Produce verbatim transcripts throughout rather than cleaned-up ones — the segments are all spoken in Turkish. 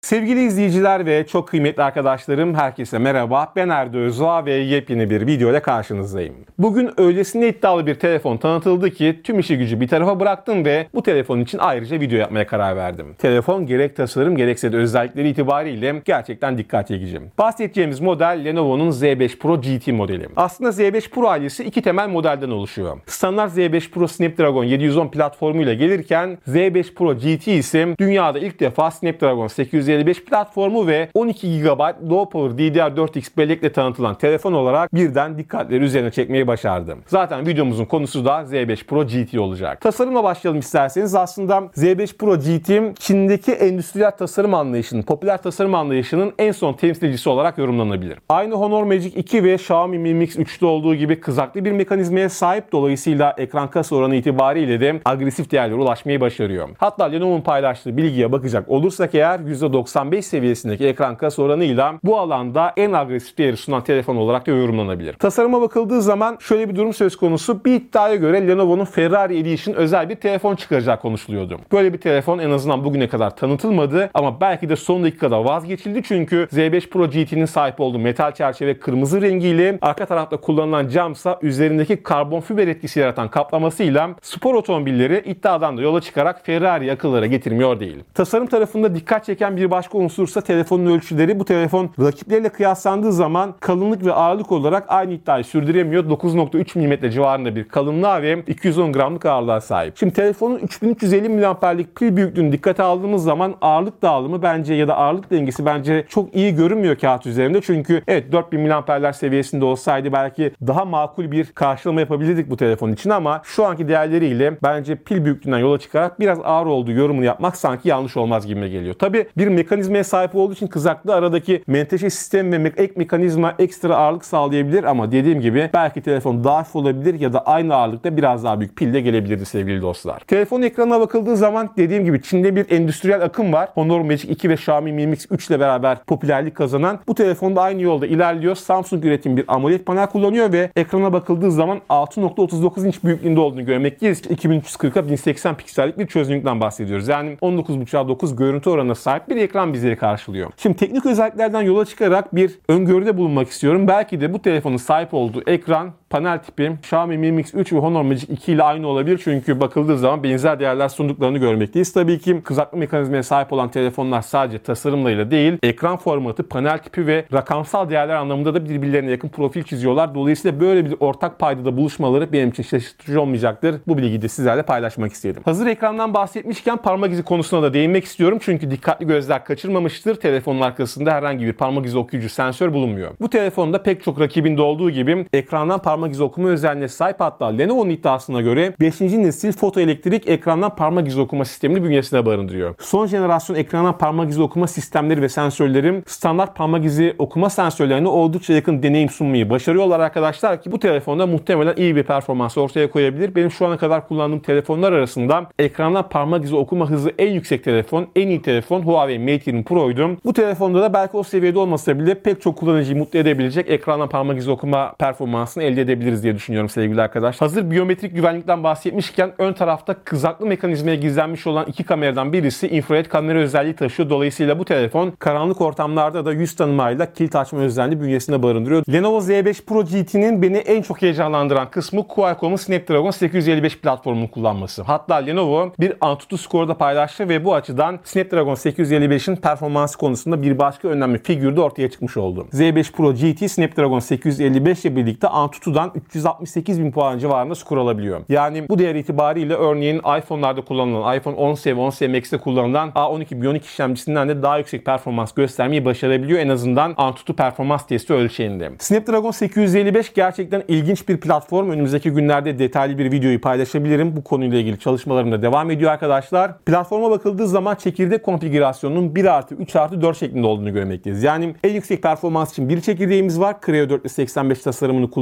Sevgili izleyiciler ve çok kıymetli arkadaşlarım, herkese merhaba. Ben Erdo Özdoğa ve yepyeni bir video ile karşınızdayım. Bugün öylesine iddialı bir telefon tanıtıldı ki tüm işi gücü bir tarafa bıraktım ve bu telefon için ayrıca video yapmaya karar verdim. Telefon gerek tasarım gerekse de özellikleri itibariyle gerçekten dikkat çekici. Bahsedeceğimiz model Lenovo'nun Z beş Pro G T modeli. Aslında Z beş Pro ailesi iki temel modelden oluşuyor. Standart Z beş Pro Snapdragon yedi yüz on platformuyla gelirken Z beş Pro G T ise dünyada ilk defa Snapdragon sekiz yüz elli beş platformu ve on iki gigabayt Low Power D D R dört X bellekle tanıtılan telefon olarak birden dikkatleri üzerine çekmeyi başardı. Zaten videomuzun konusu da Z beş Pro G T olacak. Tasarımla başlayalım isterseniz. Aslında Z beş Pro G T Çin'deki endüstriyel tasarım anlayışının, popüler tasarım anlayışının en son temsilcisi olarak yorumlanabilir. Aynı Honor Magic iki ve Xiaomi Mi Mix üçte olduğu gibi kızaklı bir mekanizmaya sahip, dolayısıyla ekran kasa oranı itibariyle de agresif değerlere ulaşmayı başarıyor. Hatta Lenovo'nun paylaştığı bilgiye bakacak olursak eğer yüzde doksan beş seviyesindeki ekran kasa oranıyla bu alanda en agresif değeri sunan telefon olarak da yorumlanabilir. Tasarıma bakıldığı zaman şöyle bir durum söz konusu. Bir iddiaya göre Lenovo'nun Ferrari Edition özel bir telefon çıkaracağı konuşuluyordu. Böyle bir telefon en azından bugüne kadar tanıtılmadı ama belki de son dakikada vazgeçildi, çünkü Z beş Pro G T'nin sahip olduğu metal çerçeve kırmızı rengiyle, arka tarafta kullanılan camsa üzerindeki karbon fiber etkisi yaratan kaplamasıyla spor otomobilleri iddiadan da yola çıkarak Ferrari akıllara getirmiyor değil. Tasarım tarafında dikkat çeken bir başka unsursa telefonun ölçüleri. Bu telefon rakipleriyle kıyaslandığı zaman kalınlık ve ağırlık olarak aynı iddiayı sürdüremiyor. dokuz nokta üç milimetre civarında bir kalınlığa ve iki yüz on gramlık ağırlığa sahip. Şimdi telefonun üç bin üç yüz elli miliamperlik pil büyüklüğünü dikkate aldığımız zaman ağırlık dağılımı bence ya da ağırlık dengesi bence çok iyi görünmüyor kağıt üzerinde. Çünkü evet, dört bin miliamperler seviyesinde olsaydı belki daha makul bir karşılama yapabilirdik bu telefon için ama şu anki değerleriyle bence pil büyüklüğünden yola çıkarak biraz ağır olduğu yorumunu yapmak sanki yanlış olmaz gibime geliyor. Tabii bir mekanizmaya sahip olduğu için kızaklı aradaki menteşe sistemi ve ek mekanizma ekstra ağırlık sağlayabilir ama dediğim gibi belki telefon daha hafif olabilir ya da aynı ağırlıkta biraz daha büyük pille gelebilirdi sevgili dostlar. Telefon ekranına bakıldığı zaman dediğim gibi Çin'de bir endüstriyel akım var. Honor Magic iki ve Xiaomi Mi Mix üç ile beraber popülerlik kazanan bu telefon da aynı yolda ilerliyor. Samsung üretim bir AMOLED panel kullanıyor ve ekrana bakıldığı zaman altı nokta otuz dokuz inç büyüklüğünde olduğunu görmekteyiz. iki bin üç yüz kırk'a bin seksen piksellik bir çözünürlükten bahsediyoruz. Yani on dokuz buçuğa dokuz görüntü oranına sahip bir ekran bizleri karşılıyor. Şimdi teknik özelliklerden yola çıkarak bir öngörüde bulunmak istiyorum. Belki de bu telefonun sahip olduğu ekran panel tipi Xiaomi Mi Mix üç ve Honor Magic iki ile aynı olabilir. Çünkü bakıldığı zaman benzer değerler sunduklarını görmekteyiz. Tabii ki kızaklı mekanizmaya sahip olan telefonlar sadece tasarımlarıyla değil, ekran formatı, panel tipi ve rakamsal değerler anlamında da birbirlerine yakın profil çiziyorlar. Dolayısıyla böyle bir ortak paydada buluşmaları benim için şaşırtıcı olmayacaktır. Bu bilgiyi de sizlerle paylaşmak istedim. Hazır ekrandan bahsetmişken parmak izi konusuna da değinmek istiyorum. Çünkü dikkatli gözler kaçırmamıştır. Telefonun arkasında herhangi bir parmak izi okuyucu sensör bulunmuyor. Bu telefonda pek çok rakibinde olduğu gibi ekrandan parmak izi okuma özelliğine sahip, hatta Lenovo'nun iddiasına göre beşinci nesil fotoelektrik ekrandan parmak izi okuma sistemini bünyesine barındırıyor. Son jenerasyon ekrandan parmak izi okuma sistemleri ve sensörlerim standart parmak izi okuma sensörlerine oldukça yakın deneyim sunmayı başarıyorlar arkadaşlar ki bu telefonda muhtemelen iyi bir performans ortaya koyabilir. Benim şu ana kadar kullandığım telefonlar arasında ekrandan parmak izi okuma hızı en yüksek telefon, en iyi telefon Huawei Mate yirmi Pro'ydu. Bu telefonda da belki o seviyede olmasa bile pek çok kullanıcıyı mutlu edebilecek ekrandan parmak izi okuma performansını elde edebiliriz diye düşünüyorum sevgili arkadaşlar. Hazır biyometrik güvenlikten bahsetmişken ön tarafta kızaklı mekanizmaya gizlenmiş olan iki kameradan birisi infrared kamera özelliği taşıyor. Dolayısıyla bu telefon karanlık ortamlarda da yüz tanımayla kilit açma özelliği bünyesinde barındırıyor. Lenovo Z beş Pro G T'nin beni en çok heyecanlandıran kısmı Qualcomm'un Snapdragon sekiz yüz elli beş platformunu kullanması. Hatta Lenovo bir Antutu skorda paylaştı ve bu açıdan Snapdragon sekiz yüz elli beşin performansı konusunda bir başka önemli figür de ortaya çıkmış oldu. Z beş Pro G T Snapdragon sekiz yüz elli beş ile birlikte Antutu'dan üç yüz altmış sekiz bin puan civarında skor alabiliyor. Yani bu değer itibariyle örneğin iPhone'larda kullanılan, iPhone on S ve on S Max'te kullanılan A on iki Bionic işlemcisinden de daha yüksek performans göstermeyi başarabiliyor. En azından Antutu performans testi ölçeğinde. Snapdragon sekiz yüz elli beş gerçekten ilginç bir platform. Önümüzdeki günlerde detaylı bir videoyu paylaşabilirim. Bu konuyla ilgili çalışmalarım da devam ediyor arkadaşlar. Platforma bakıldığı zaman çekirdek konfigürasyonunun bir artı üç artı dört şeklinde olduğunu görmekteyiz. Yani en yüksek performans için bir çekirdeğimiz var. Creo dört seksen beş tasarımını kullanan ve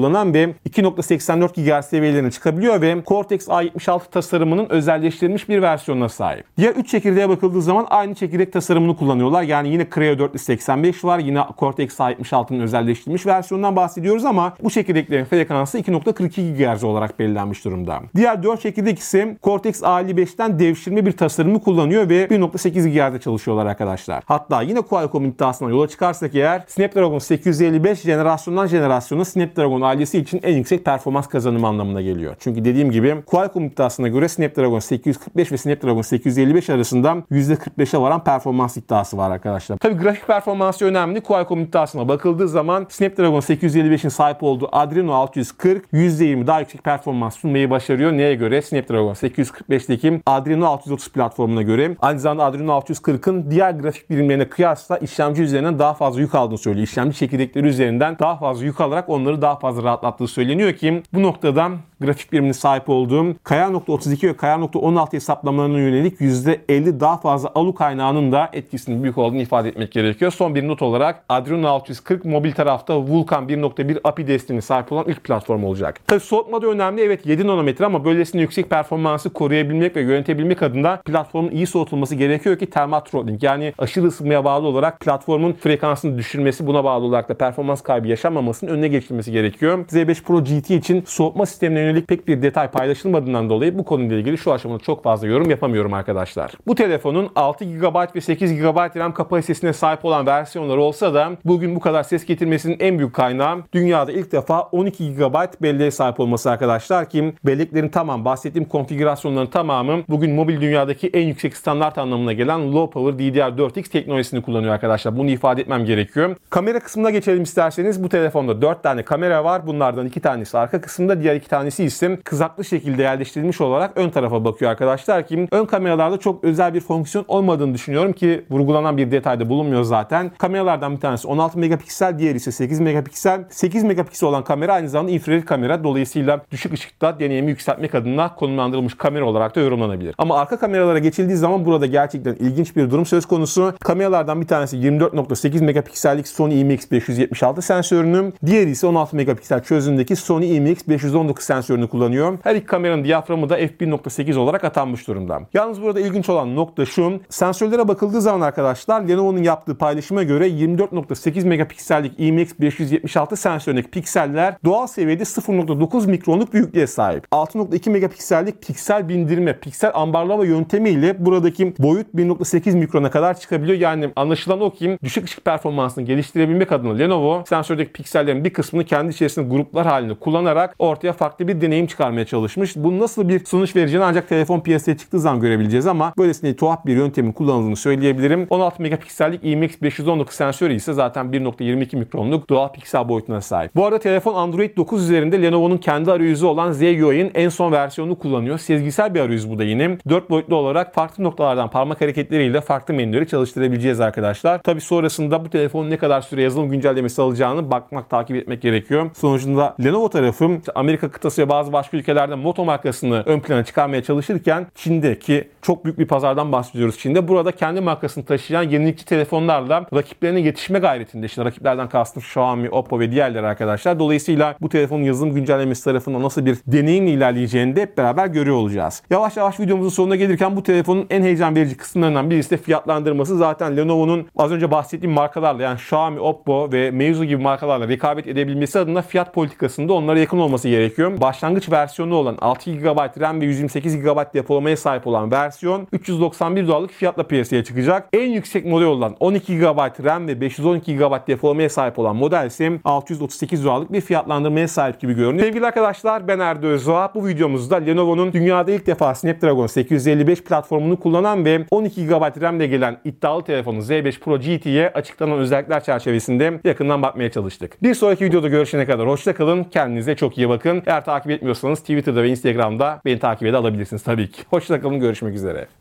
seviyesi iki nokta seksen dört gigahertz seviyelerine çıkabiliyor ve Cortex A yetmiş altı tasarımının özelleştirilmiş bir versiyonuna sahip. Diğer üç çekirdeğe bakıldığı zaman aynı çekirdek tasarımını kullanıyorlar. Yani yine Kryo dört seksen beş var. Yine Cortex A yetmiş altının özelleştirilmiş versiyonundan bahsediyoruz ama bu çekirdeklerin frekansı iki nokta kırk iki gigahertz olarak belirlenmiş durumda. Diğer dört çekirdek ise Cortex A elli beşten devşirme bir tasarımı kullanıyor ve bir nokta sekiz gigahertz'de çalışıyorlar arkadaşlar. Hatta yine Qualcomm iddiasına yola çıkarsak eğer Snapdragon sekiz yüz elli beş jenerasyondan jenerasyona Snapdragon ailesi için en yüksek performans kazanımı anlamına geliyor. Çünkü dediğim gibi Qualcomm iddiasına göre Snapdragon sekiz yüz kırk beş ve Snapdragon sekiz yüz elli beş arasında yüzde kırk beşe varan performans iddiası var arkadaşlar. Tabii grafik performansı önemli. Qualcomm iddiasına bakıldığı zaman Snapdragon sekiz yüz elli beşin sahip olduğu Adreno altı yüz kırk yüzde yirmi daha yüksek performans sunmayı başarıyor. Neye göre? Snapdragon sekiz yüz kırk beşteki Adreno altı yüz otuz platformuna göre. Aynı zamanda Adreno altı yüz kırkın diğer grafik birimlerine kıyasla işlemci üzerinden daha fazla yük aldığını söylüyor. İşlemci çekirdekleri üzerinden daha fazla yük alarak onları daha fazla rahatlattığı söyleniyor ki bu noktadan grafik birimine sahip olduğum Kaya nokta otuz iki ve Kaya nokta on altı hesaplamalarına yönelik yüzde elli daha fazla alu kaynağının da etkisinin büyük olduğunu ifade etmek gerekiyor. Son bir not olarak Adreno altı yüz kırk mobil tarafta Vulkan bir nokta bir A P I desteğine sahip olan ilk platform olacak. Tabii soğutma da önemli. Evet yedi nanometre ama böylesine yüksek performansı koruyabilmek ve yönetebilmek adına platformun iyi soğutulması gerekiyor ki thermal throttling yani aşırı ısınmaya bağlı olarak platformun frekansını düşürmesi, buna bağlı olarak da performans kaybı yaşanmamasının önüne geçilmesi gerekiyor. Z beş Pro G T için soğutma sistemine yönelik pek bir detay paylaşılmadığından dolayı bu konuyla ilgili şu aşamada çok fazla yorum yapamıyorum arkadaşlar. Bu telefonun altı gigabayt ve sekiz gigabayt RAM kapasitesine sahip olan versiyonları olsa da bugün bu kadar ses getirmesinin en büyük kaynağı dünyada ilk defa on iki gigabayt belleğe sahip olması arkadaşlar ki belleklerin tamam bahsettiğim konfigürasyonların tamamı bugün mobil dünyadaki en yüksek standart anlamına gelen Low Power D D R dört X teknolojisini kullanıyor arkadaşlar. Bunu ifade etmem gerekiyor. Kamera kısmına geçelim isterseniz. Bu telefonda dört tane kamera var. Bunlardan iki tanesi arka kısımda, diğer iki tanesi ise kızaklı şekilde yerleştirilmiş olarak ön tarafa bakıyor arkadaşlar ki ön kameralarda çok özel bir fonksiyon olmadığını düşünüyorum ki vurgulanan bir detayda bulunmuyor zaten. Kameralardan bir tanesi on altı megapiksel, diğeri ise sekiz megapiksel. sekiz megapiksel olan kamera aynı zamanda infrared kamera. Dolayısıyla düşük ışıkta deneyimi yükseltmek adına konumlandırılmış kamera olarak da yorumlanabilir. Ama arka kameralara geçildiği zaman burada gerçekten ilginç bir durum söz konusu. Kameralardan bir tanesi yirmi dört nokta sekiz megapiksellik Sony I M X beş yüz yetmiş altı sensörünü, diğeri ise on altı megapiksel çözünürlüğündeki Sony I M X beş yüz on dokuz sensörünü kullanıyor. Her iki kameranın diyaframı da f bir nokta sekiz olarak atanmış durumda. Yalnız burada ilginç olan nokta şu. Sensörlere bakıldığı zaman arkadaşlar Lenovo'nun yaptığı paylaşıma göre yirmi dört nokta sekiz megapiksellik I M X beş yüz yetmiş altı sensöründeki pikseller doğal seviyede sıfır nokta dokuz mikronluk büyüklüğe sahip. altı nokta iki megapiksellik piksel bindirme, piksel ambarlama yöntemiyle buradaki boyut bir nokta sekiz mikrona kadar çıkabiliyor. Yani anlaşılan o ki düşük ışık performansını geliştirebilmek adına Lenovo sensördeki piksellerin bir kısmını kendi içerisinde gruplar halinde kullanarak ortaya farklı bir deneyim çıkarmaya çalışmış. Bu nasıl bir sonuç vereceğini ancak telefon piyasaya çıktığı zaman görebileceğiz ama böylesine tuhaf bir yöntemin kullanıldığını söyleyebilirim. on altı megapiksellik I M X beş yüz on dokuz sensörü ise zaten bir nokta yirmi iki mikronluk doğal piksel boyutuna sahip. Bu arada telefon Android dokuz üzerinde Lenovo'nun kendi arayüzü olan Z U I'nin en son versiyonunu kullanıyor. Sezgisel bir arayüz bu da yine. dört boyutlu olarak farklı noktalardan parmak hareketleriyle farklı menüleri çalıştırabileceğiz arkadaşlar. Tabi sonrasında bu telefonun ne kadar süre yazılım güncellemesi alacağını bakmak, takip etmek gerekiyor. Sonucunda Lenovo tarafı Amerika kıtası ve bazı başka ülkelerde Moto markasını ön plana çıkarmaya çalışırken Çin'de, ki çok büyük bir pazardan bahsediyoruz Çin'de, burada kendi markasını taşıyan yenilikçi telefonlarla rakiplerine yetişme gayretinde. İşte rakiplerden kastım Xiaomi, Oppo ve diğerleri arkadaşlar. Dolayısıyla bu telefonun yazılım güncellemesi tarafından nasıl bir deneyimle ilerleyeceğini de hep beraber görüyor olacağız. Yavaş yavaş videomuzun sonuna gelirken bu telefonun en heyecan verici kısımlarından birisi de fiyatlandırması. Zaten Lenovo'nun az önce bahsettiğim markalarla, yani Xiaomi, Oppo ve Meizu gibi markalarla rekabet edebilmesi adına fiyat politikasında onlara yakın olması gerekiyor. Başlangıç versiyonu olan altı gigabayt RAM ve yüz yirmi sekiz gigabayt depolamaya sahip olan versiyon üç yüz doksan bir dolarlık fiyatla piyasaya çıkacak. En yüksek model olan on iki gigabayt RAM ve beş yüz on iki gigabayt depolamaya sahip olan model ise altı yüz otuz sekiz dolarlık bir fiyatlandırmaya sahip gibi görünüyor. Sevgili arkadaşlar, ben Erdo Özdoğa. Bu videomuzda Lenovo'nun dünyada ilk defa Snapdragon sekiz yüz elli beş platformunu kullanan ve on iki gigabayt RAM ile gelen iddialı telefonu Z beş Pro G T'ye açıklanan özellikler çerçevesinde yakından bakmaya çalıştık. Bir sonraki videoda görüşene kadar hoşça kalın. Kendinize çok iyi bakın. Eğer takip etmiyorsanız Twitter'da ve Instagram'da beni takip ede alabilirsiniz tabii ki. Hoşça kalın, görüşmek üzere.